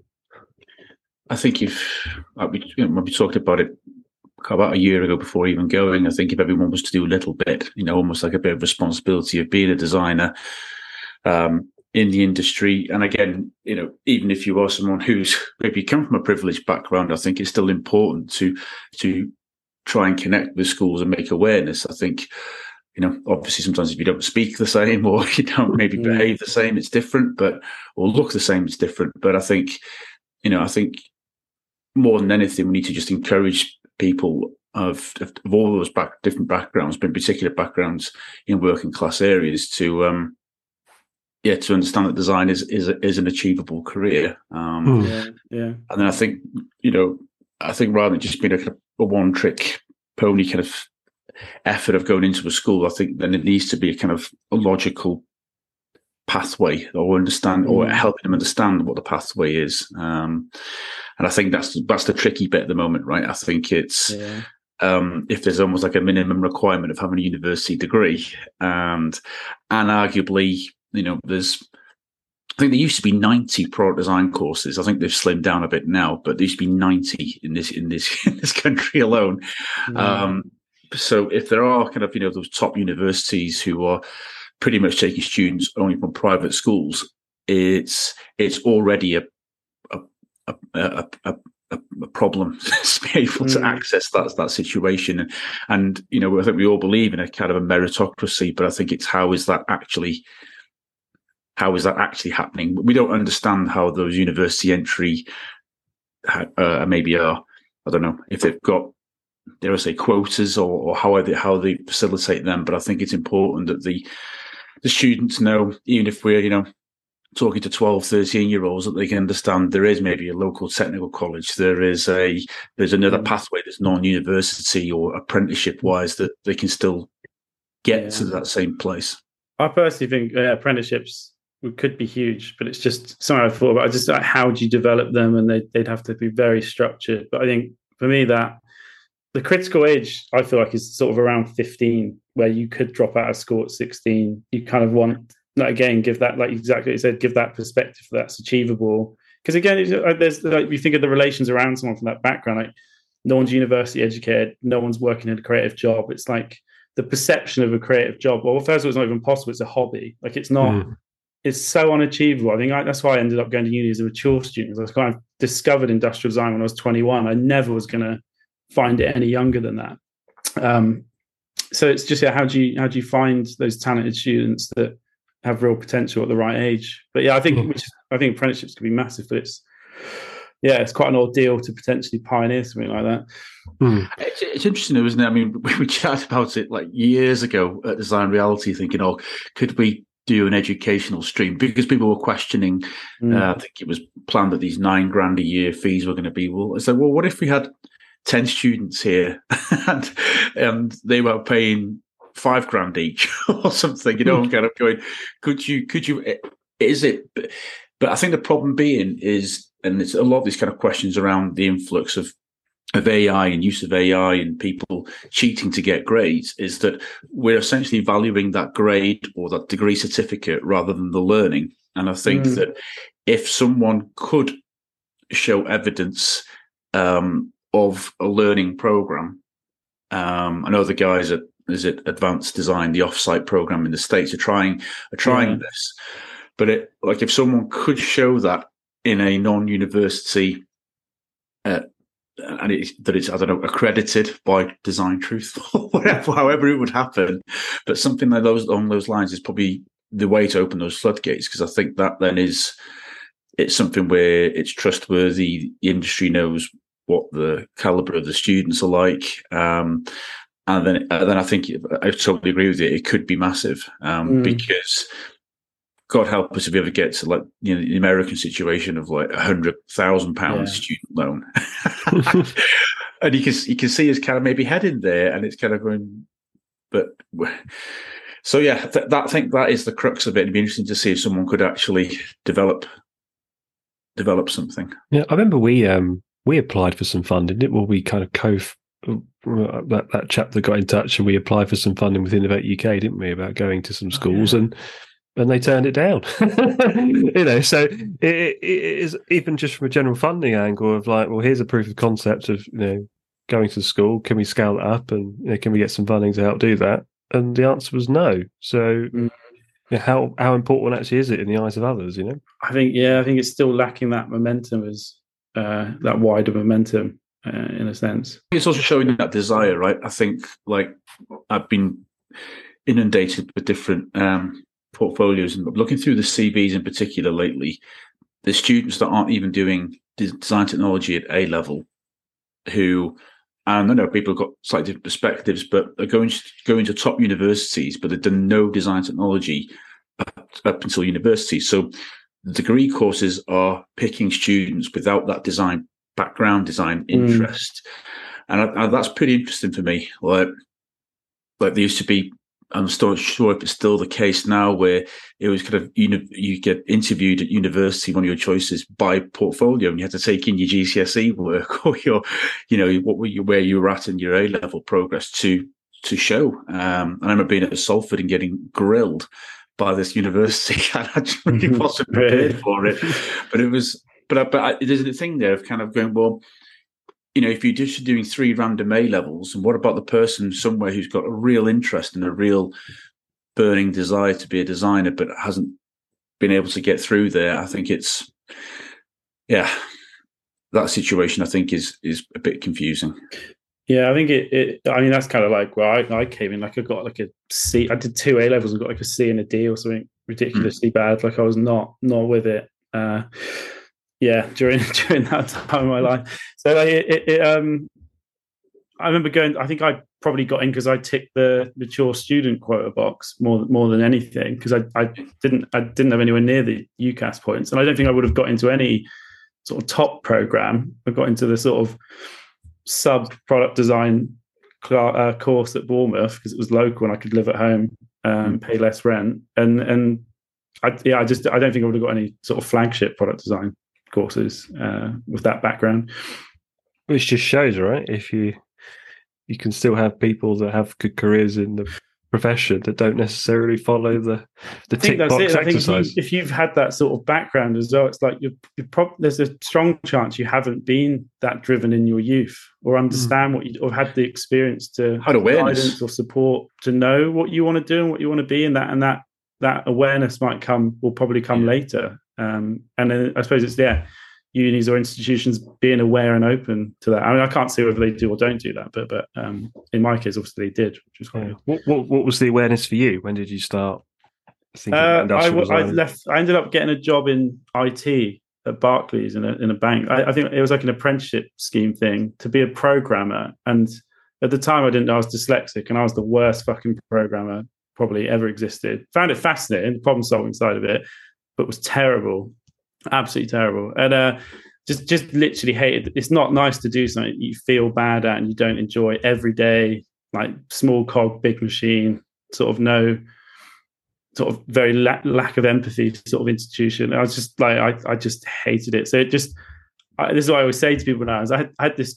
I think if like we, you know, when we talked about it about a year ago before even going, I think if everyone was to do a little bit, you know, almost like a bit of responsibility of being a designer um, in the industry. And again, you know, even if you are someone who's maybe come from a privileged background, I think it's still important to to try and connect with schools and make awareness. I think, you know, obviously sometimes if you don't speak the same or you don't maybe Mm. behave the same, it's different, but or look the same, it's different. But I think, you know, I think more than anything, we need to just encourage people of, of, of all those back, different backgrounds, but in particular backgrounds in working class areas, to um, yeah, to understand that design is is is an achievable career. Um, Hmm. Yeah, yeah, and then I think, you know, I think rather than just being a, kind of a one trick pony kind of effort of going into a school, I think then it needs to be a kind of a logical pathway, or understand, or Mm. helping them understand what the pathway is. Um, and I think that's that's the tricky bit at the moment, right? I think it's yeah. um, if there's almost like a minimum requirement of having a university degree, and and arguably, you know, there's I think there used to be ninety product design courses. I think they've slimmed down a bit now, but there used to be ninety in this in this in this country alone. Mm. Um, so if there are kind of, you know, those top universities who are pretty much taking students only from private schools, it's it's already a a a, a, a, a problem to be able to Mm. access that that situation. And, and you know, I think we all believe in a kind of a meritocracy, but I think it's how is that actually how is that actually happening? We don't understand how those university entry uh, maybe are. I don't know if they've got, dare I say, quotas, or, or how they how they facilitate them. But I think it's important that the the students know, even if we're, you know, talking to twelve, thirteen year olds, that they can understand there is maybe a local technical college, there is a there's another Mm. pathway that's non-university or apprenticeship wise, that they can still get Yeah. to that same place. I personally think uh, apprenticeships could be huge, but it's just something I've thought about. I just like, how do you develop them? And they, they'd have to be very structured. But I think for me, that the critical age, I feel like, is sort of around fifteen, where you could drop out of school at sixteen. You kind of want, like, again, give that, like exactly what you said, give that perspective that's achievable. Because again, it's, uh, there's like, you think of the relations around someone from that background, like no one's university educated, no one's working in a creative job. It's like the perception of a creative job. Well, first of all, it's not even possible. It's a hobby. Like it's not. Hmm. It's so unachievable. I think I, that's why I ended up going to uni as a mature student. I was kind of discovered industrial design when I was twenty-one. I never was going to find it any younger than that. Um, so it's just, yeah, how do you how do you find those talented students that have real potential at the right age? But yeah, I think Mm. which, I think apprenticeships can be massive, but it's yeah, it's quite an ordeal to potentially pioneer something like that. Hmm. It's, it's interesting, though, isn't it? I mean, we chatted about it like years ago at Design Reality, thinking, oh, could we do an educational stream? Because people were questioning, Mm. uh, I think it was planned that these nine grand a year fees were going to be. Well, I said, well, what if we had ten students here and, and they were paying five grand each or something, you know, and kind of going, could you, could you, is it, but I think the problem being is, and it's a lot of these kind of questions around the influx of of A I and use of A I and people cheating to get grades, is that we're essentially valuing that grade or that degree certificate rather than the learning. And I think Mm. that if someone could show evidence um, of a learning program, um, I know the guys at is it Advanced Design, the offsite program in the States, are trying are trying Yeah. this, but it like if someone could show that in a non-university. Uh, and it's, that it's, I don't know, accredited by Design Truth or whatever, however it would happen. But something like those along those lines is probably the way to open those floodgates, because I think that then is, it's something where it's trustworthy, the industry knows what the caliber of the students are like. Um, and then, and then I think, I totally agree with you, it could be massive um, Mm. because God help us if we ever get to like you know the American situation of like a hundred thousand pounds Yeah. student loan, and you can you can see us kind of maybe heading there, and it's kind of going, but so yeah, th- that I think that is the crux of it. It'd be interesting to see if someone could actually develop develop something. Yeah, I remember we um we applied for some funding, didn't we? Well, we kind of co that that chap that got in touch, and we applied for some funding with Innovate U K, didn't we? About going to some schools, oh, yeah. and and they turned it down. you know, so it, it is even just from a general funding angle of like, well, here's a proof of concept of you know going to the school. Can we scale it up, and you know, can we get some funding to help do that? And the answer was no. So. Mm. Yeah, how how important actually is it in the eyes of others? You know, I think yeah, I think it's still lacking that momentum, as uh, that wider momentum uh, in a sense. It's also showing that desire, right? I think like I've been inundated with different um, portfolios and looking through the C Vs in particular lately. The students that aren't even doing design technology at A level, who and I know people have got slightly different perspectives, but are going to, going to top universities, but they've done no design technology up, up until university. So the degree courses are picking students without that design background, design interest. Mm. And I, I, that's pretty interesting for me. Like, like there used to be, I'm still not sure if it's still the case now, where it was kind of, you know, you get interviewed at university, one of your choices by portfolio, and you had to take in your G C S E work or your, you know, what were you, where you were at in your A level progress to to show. Um, and I remember being at Salford and getting grilled by this university. I just really wasn't prepared for it, but it was. But I, but I, there's a thing there of kind of going, well, you know, if you're just doing three random A levels, and what about the person somewhere who's got a real interest and a real burning desire to be a designer, but hasn't been able to get through there? I think it's, yeah, that situation I think is is a bit confusing. Yeah, I think it. it I mean, that's kind of like where I, I came in. Like I got like a C. I did two A levels and got like a C and a D or something ridiculously mm. bad. Like I was not not with it. Uh, Yeah, during during that time of my life. So like, it, it, it, um, I remember going. I think I probably got in because I ticked the mature student quota box more more than anything, because I, I didn't I didn't have anywhere near the UCAS points, and I don't think I would have got into any sort of top program. I got into the sort of sub product design cl- uh, course at Bournemouth because it was local and I could live at home, um, pay less rent, and and I, yeah, I just I don't think I would have got any sort of flagship product design courses uh, with that background. Which just shows, right? If you you can still have people that have good careers in the profession that don't necessarily follow the the tick box I exercise. think if, you, if you've had that sort of background as well, it's like you're, you're prob- there's a strong chance you haven't been that driven in your youth, or understand mm. what you or had the experience to had awareness guidance or support to know what you want to do and what you want to be, and that and that that awareness might come will probably come yeah. later. Um, and then I suppose it's yeah, unis or institutions being aware and open to that. I mean, I can't say whether they do or don't do that, but but um, in my case, obviously they did, which was quite yeah. good. What, what what was the awareness for you? When did you start thinking uh, about industrial I, design? I left. I ended up getting a job in I T at Barclays in a in a bank. I, I think it was like an apprenticeship scheme thing to be a programmer. And at the time, I didn't know I was dyslexic, and I was the worst fucking programmer probably ever existed. Found it fascinating, the problem solving side of it, but was terrible, absolutely terrible. And uh, just just literally hated. It's not nice to do something you feel bad at and you don't enjoy every day, like small cog, big machine, sort of no, sort of very la- lack of empathy sort of institution. I was just like, I, I just hated it. So it just, I, this is what I always say to people now, is I had, I had this,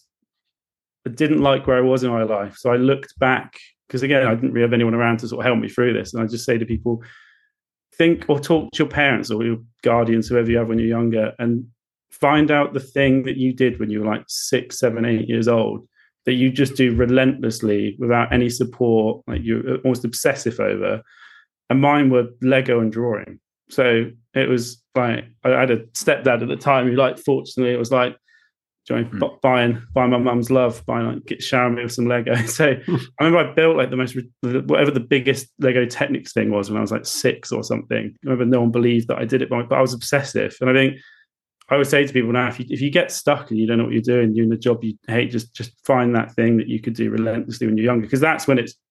I didn't like where I was in my life. So I looked back, because again, I didn't really have anyone around to sort of help me through this. And I just say to people, think or talk to your parents or your guardians, whoever you have when you're younger, and find out the thing that you did when you were like six, seven, eight years old that you just do relentlessly without any support, like you're almost obsessive over. And mine were Lego and drawing. So it was like, I had a stepdad at the time who, like, fortunately, it was like, Join, mm. buying buying my mum's love, buying like get showering me with some Lego. So I remember I built like the most whatever the biggest Lego Technics thing was when I was like six or something. I remember no one believed that I did it, but I was obsessive. And I think I would say to people now, if you if you get stuck and you don't know what you're doing, you're in a job you hate, just just find that thing that you could do relentlessly when you're younger, because that's when it's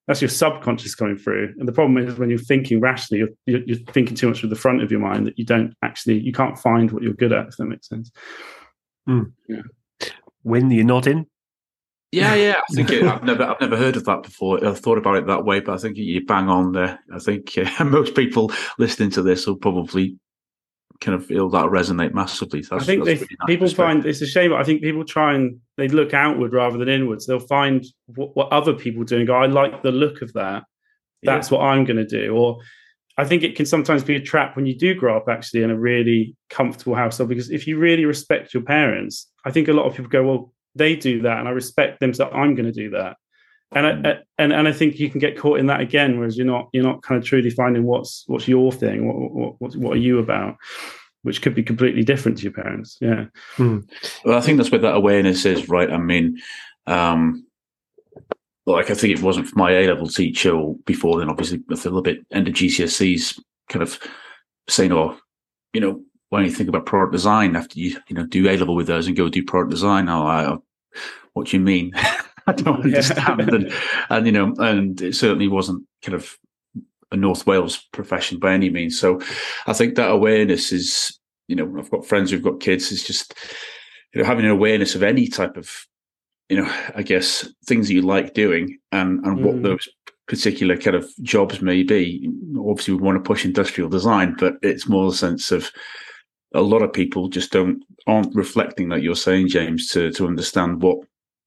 that's your subconscious coming through. And the problem is when you're thinking rationally, you're, you're, you're thinking too much with the front of your mind that you don't actually, you can't find what you're good at, if that makes sense. Mm. Yeah. When you're nodding. Yeah, yeah. I think it, I've never, I've never heard of that before. I've thought about it that way, but I think you bang on there. I think uh, most people listening to this will probably kind of feel that resonate massively. That's, I think they, really nice people find it's a shame. I think people try and they look outward rather than inwards. They'll find what, what other people do and go, I like the look of that. That's yeah. what I'm going to do. Or I think it can sometimes be a trap when you do grow up actually in a really comfortable household, because if you really respect your parents, I think a lot of people go, well, they do that and I respect them, so I'm going to do that. And I, and and I think you can get caught in that again, whereas you're not you're not kind of truly finding what's what's your thing, what what what are you about, which could be completely different to your parents. Yeah. Hmm. Well, I think that's where that awareness is, right? I mean, um, like I think it wasn't for my A level teacher or before then. Obviously, a little bit end of G C S Es, kind of saying, "Oh, you know, why don't you think about product design after you you know do A level with us and go do product design?" Oh, I, what do you mean? I don't understand. Yeah. and, and, you know, and it certainly wasn't kind of a North Wales profession by any means. So I think that awareness is, you know, I've got friends who've got kids. It's just, you know, having an awareness of any type of, you know, I guess things that you like doing and, and mm. what those particular kind of jobs may be. Obviously, we want to push industrial design, but it's more a sense of a lot of people just don't, aren't reflecting that you're saying, James, to, to understand what,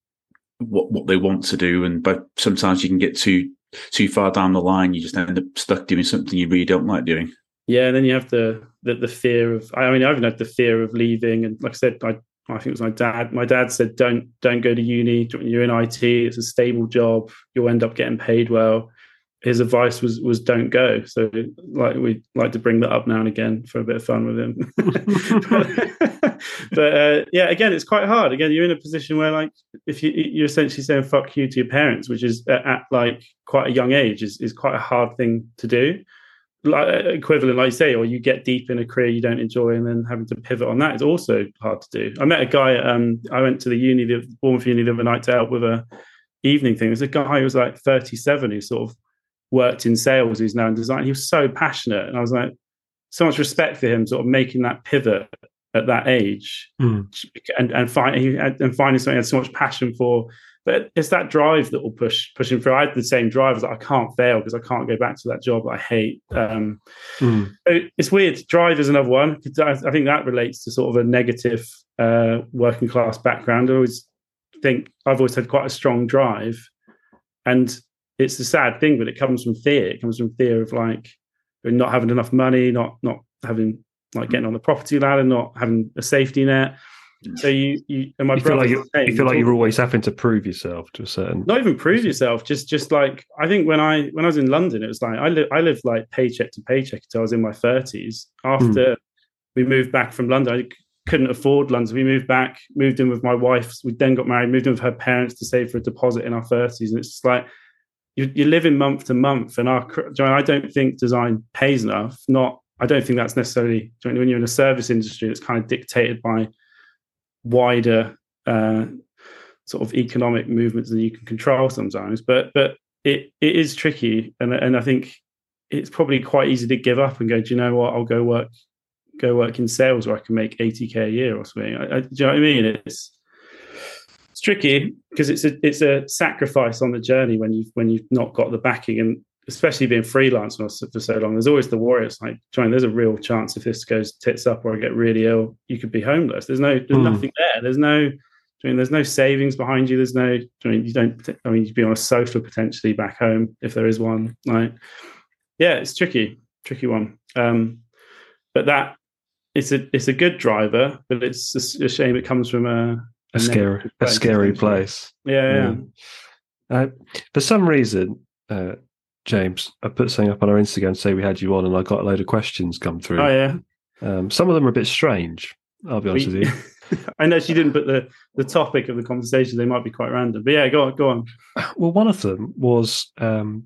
what what they want to do, and but sometimes you can get too too far down the line, you just end up stuck doing something you really don't like doing. Yeah, and then you have the the, the fear of I mean I even had the fear of leaving, and like I said, I I think it was my dad. My dad said, Don't don't go to uni, you're in I T, it's a stable job, you'll end up getting paid well. His advice was was don't go. So like we like to bring that up now and again for a bit of fun with him. but but uh, yeah, again, it's quite hard. Again, you're in a position where like if you you're essentially saying fuck you to your parents, which is at, at like quite a young age, is is quite a hard thing to do. Like equivalent, like you say, or you get deep in a career you don't enjoy, and then having to pivot on that is also hard to do. I met a guy. Um, I went to the uni, the Bournemouth Uni, the other night to help with a evening thing. There's a guy who was like thirty-seven who sort of worked in sales, who's now in design. He was so passionate, and I was like, so much respect for him, sort of making that pivot at that age, mm. and and, find, and finding something he had so much passion for. But it's that drive that will push push him through. I had the same drive. I was like, I can't fail because I can't go back to that job I hate. Um, mm. It's weird. Drive is another one. I, I think that relates to sort of a negative uh, working class background. I always think I've always had quite a strong drive, and it's a sad thing, but it comes from fear. It comes from fear of like not having enough money, not not having like getting on the property ladder, not having a safety net. So you you and my you feel like you, you feel like you're always having to prove yourself to a certain. Not even prove yourself, just just like I think when I when I was in London, it was like I lived I lived like paycheck to paycheck until I was in my thirties. After mm. we moved back from London, I couldn't afford London. We moved back, moved in with my wife. We then got married, moved in with her parents to save for a deposit in our thirties, and it's just like. You, you're living month to month, and our, I don't think design pays enough. Not, I don't think that's necessarily when you're in a service industry that's kind of dictated by wider uh, sort of economic movements that you can control sometimes. But but it it is tricky, and and I think it's probably quite easy to give up and go, do you know what? I'll go work go work in sales where I can make eighty K a year or something. I, I, do you know what I mean? It's It's tricky because it's a it's a sacrifice on the journey when you when you've not got the backing, and especially being freelance for so long. There's always the worry. It's like, John, there's a real chance if this goes tits up or I get really ill, you could be homeless. There's no there's mm. nothing there. There's no I mean, there's no savings behind you. There's no I mean, you don't. I mean, you'd be on a sofa potentially back home if there is one. Like, yeah, it's tricky, tricky one. Um, but that it's a it's a good driver, but it's a, a shame it comes from a A, a scary, a scary place. Yeah, yeah. yeah. Uh, for some reason, uh, James, I put something up on our Instagram to say we had you on, and I got a load of questions come through. Oh yeah. Um, some of them are a bit strange. I'll be honest we, with you. I know she didn't put the the topic of the conversation. They might be quite random, but yeah, go on, go on. Well, one of them was um,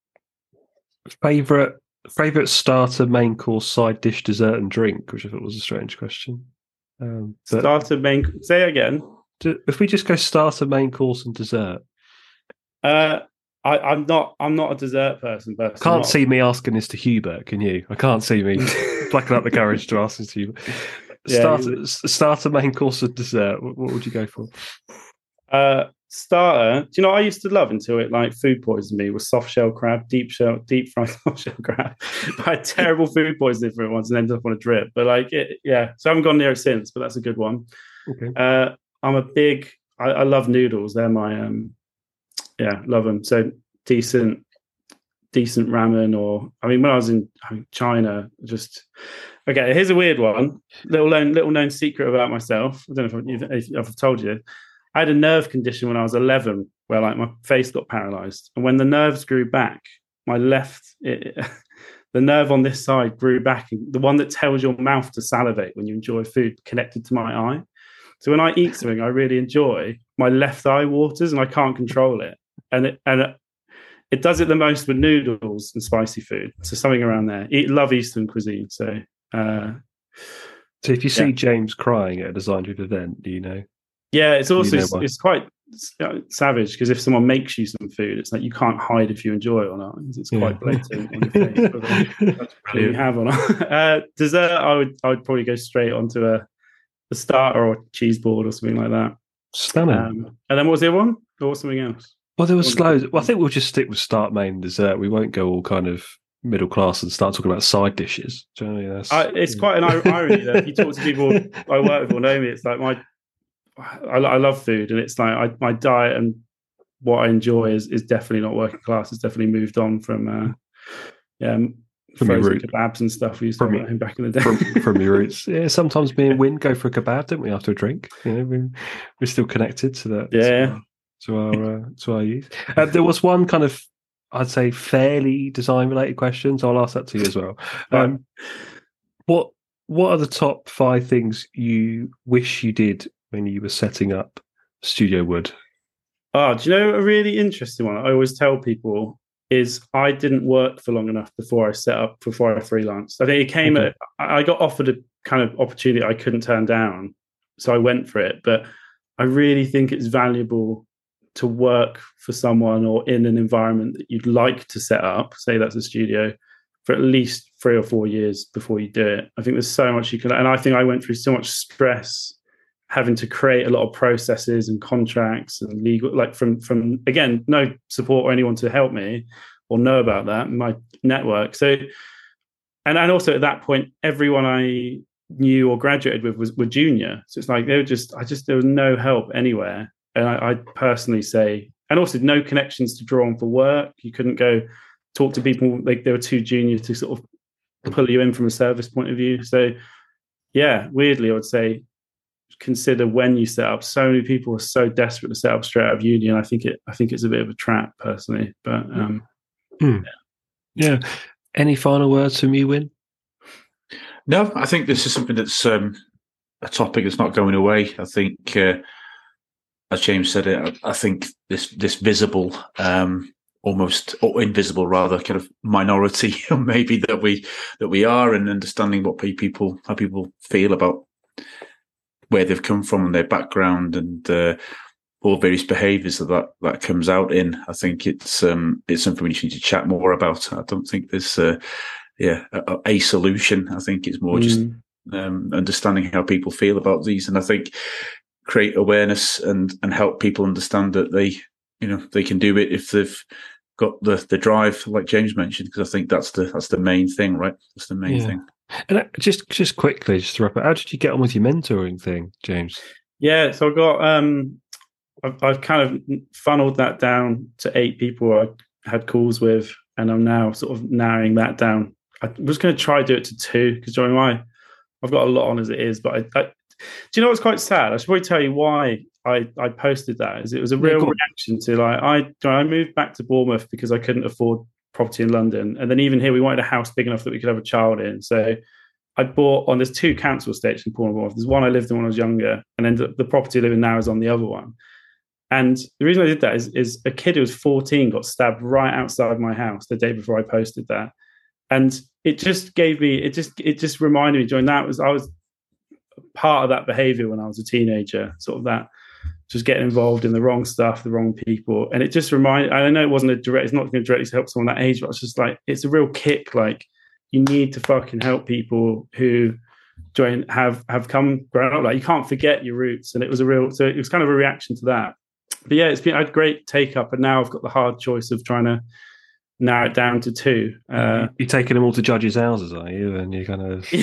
favorite favorite starter, main course, side dish, dessert, and drink, which I thought was a strange question. Um, starter, main. Say again. Do, if we just go starter, main course, and dessert. Uh, I, I'm not. I'm not a dessert person. But Can't see me asking this to Hubert, can you? I can't see me plucking up the courage to ask this to Hubert. Yeah, Start, start a main course of dessert. What, what would you go for? Uh, starter. Do you know what I used to love until it like food poisoned me was soft shell crab, deep shell, deep fried soft shell crab. I had terrible food poisoning for it once and ended up on a drip. But like, it, yeah. So I haven't gone near it since. But that's a good one. Okay. Uh, I'm a big. I, I love noodles. They're my um. Yeah, love them. So decent, decent ramen. Or I mean, when I was in China, just okay. Here's a weird one. Little known, little known secret about myself. I don't know if I've, if I've told you. I had a nerve condition when I was eleven, where like my face got paralyzed, and when the nerves grew back, my left, it, the nerve on this side grew back, the one that tells your mouth to salivate when you enjoy food, connected to my eye. So when I eat something I really enjoy, my left eye waters, and I can't control it. And it, and it, it does it the most with noodles and spicy food. So something around there. Eat, love Eastern cuisine. So, uh, so if you see yeah. James crying at a Design Truth event, do you know? Yeah, it's also you know it's, it's quite savage because if someone makes you some food, it's like you can't hide if you enjoy it or not. It's Yeah. quite blatant on your face whether that's what you have or not. Uh, dessert, I would I would probably go straight onto a, a starter or cheese board or something like that. Stunning. Um, and then what was the other one? Or was something else? Well, there was loads. Well, I think we'll just stick with start, main, dessert. We won't go all kind of middle class and start talking about side dishes. Do you know what I mean? That's, I, it's yeah. quite an irony that if you talk to people I work with or know me, it's like my I, I love food, and it's like I, my diet and what I enjoy is is definitely not working class. It's definitely moved on from uh, yeah, From your frozen root. kebabs and stuff we used to From have back in the day. from, from your roots. Yeah, sometimes me and Win go for a kebab, don't we, after a drink? You know, we're, we're still connected to that. Yeah. To our to our, uh, to our youth. Uh, there was one kind of, I'd say, fairly design related question, so I'll ask that to you as well. Um, what what are the top five things you wish you did when you were setting up Studio Wood? Oh, do you know a really interesting one? I always tell people is I didn't work for long enough before I set up, before I freelanced. I think it came Okay. at, I got offered a kind of opportunity I couldn't turn down. So I went for it. But I really think it's valuable to work for someone or in an environment that you'd like to set up, say that's a studio, for at least three or four years before you do it. I think there's so much you can, and I think I went through so much stress having to create a lot of processes and contracts and legal, like from, from again, no support or anyone to help me or know about that, my network. So, and, and also at that point, everyone I knew or graduated with was were junior. So it's like, they were just, I just, there was no help anywhere. And I, I personally say, and also no connections to draw on for work. You couldn't go talk to people, like they were too junior to sort of pull you in from a service point of view. So yeah, weirdly, I would say, consider when you set up. So many people are so desperate to set up straight out of uni, and I think it I think it's a bit of a trap personally. But um mm. yeah. yeah. Any final words from you, Win? No, I think this is something that's um, a topic that's not going away. I think uh, as James said it, I think this this visible um almost or invisible rather kind of minority maybe that we that we are, and understanding what people how people feel about where they've come from and their background and uh, all various behaviours that, that that comes out in. I think it's um, it's something we just need to chat more about. I don't think there's uh, yeah a, a solution. I think it's more mm. just um, understanding how people feel about these, and I think create awareness and and help people understand that they you know they can do it if they've got the the drive, like James mentioned, because I think that's the that's the main thing, right? That's the main yeah. thing. And just just quickly, just to wrap up, how did you get on with your mentoring thing, James? Yeah, so I got um, I've, I've kind of funneled that down to eight people I had calls with, and I'm now sort of narrowing that down. I was going to try to do it to two because during my, I've got a lot on as it is. But I, I, do you know what's quite sad? I should probably tell you why I, I posted that. Is it was a real yeah, reaction to like I I moved back to Bournemouth because I couldn't afford property in London, and then even here we wanted a house big enough that we could have a child in. So I bought on there's two council estates in Bournemouth. There's one I lived in when I was younger, and then the, the property I live in now is on the other one. And the reason I did that is is a kid who was fourteen got stabbed right outside my house the day before I posted that, and it just gave me it just it just reminded me during that was I was part of that behaviour when I was a teenager, sort of that just getting involved in the wrong stuff, the wrong people. And it just reminded, I know it wasn't a direct, it's not going to directly help someone that age, but it's just like, it's a real kick. Like, you need to fucking help people who join, have, have come grown up. Like, you can't forget your roots. And it was a real, so it was kind of a reaction to that. But yeah, it's been a great take up. And now I've got the hard choice of trying to narrow it down to two. Uh, You're taking them all to judges' houses, are you? And you kind of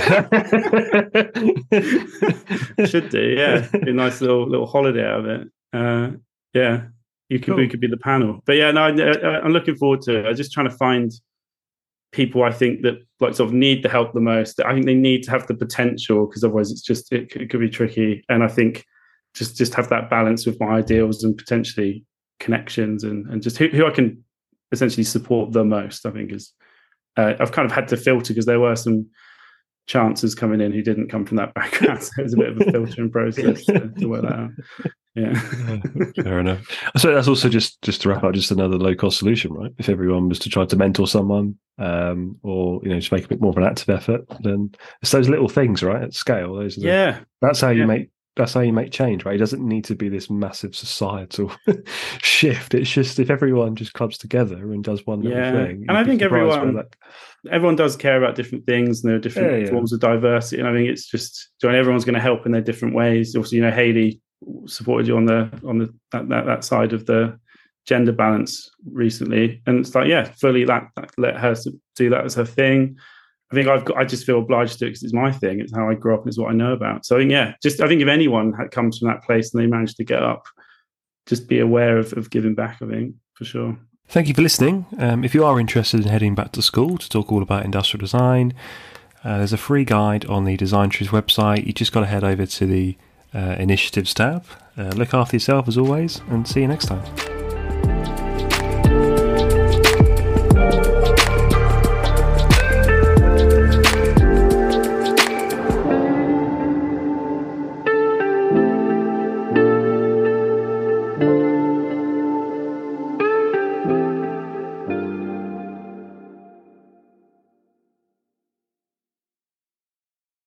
should do, yeah. Be a nice little little holiday out of it. Uh, yeah, you could Cool. we could be the panel. But yeah, no, I, I'm looking forward to it. I'm just trying to find people I think that like sort of need the help the most. I think they need to have the potential, because otherwise it's just it, it could be tricky. And I think just just have that balance with my ideals and potentially connections and and just who, who I can essentially support the most, I think is uh, I've kind of had to filter, because there were some chances coming in who didn't come from that background, so it was a bit of a filtering process to, to work that out. Yeah. Fair enough. So that's also just just to wrap up, just another low cost solution, right? If everyone was to try to mentor someone, um, or you know, just make a bit more of an active effort, then it's those little things, right? At scale, those are the, Yeah. that's how you Yeah. make that's how you make change, right? It doesn't need to be this massive societal shift. It's just if everyone just clubs together and does one little Yeah. thing. And I you'd be think surprised by everyone- that. Everyone does care about different things, and there are different Yeah, yeah. forms of diversity. And I think it's just, John, everyone's going to help in their different ways. Also, you know, Hayley supported you on the on the that, that, that side of the gender balance recently, and it's like, yeah, fully let let her do that as her thing. I think I've got, I just feel obliged to, because it's my thing. It's how I grew up and it's what I know about. So yeah, just I think if anyone comes from that place and they manage to get up, just be aware of, of giving back. I think for sure. Thank you for listening. Um, if you are interested in heading back to school to talk all about industrial design, uh, there's a free guide on the Design Trees website. You just got to head over to the uh, initiatives tab. Uh, look after yourself as always, and see you next time.